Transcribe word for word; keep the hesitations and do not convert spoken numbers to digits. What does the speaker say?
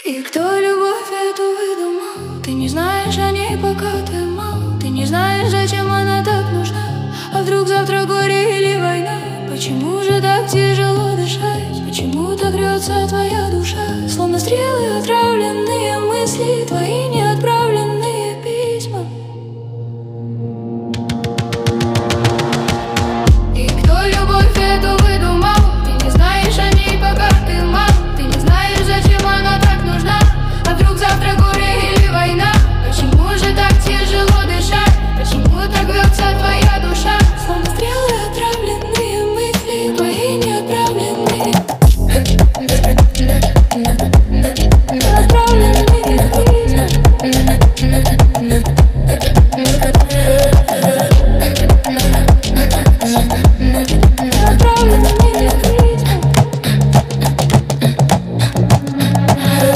И кто любовь эту выдумал? Ты не знаешь о ней, пока ты мал. Ты не знаешь, зачем она так нужна. А вдруг завтра горе или война? Почему же так тяжело дышать? Почему так рвется твоя душа? Словно стрелы, отравленные мысли твои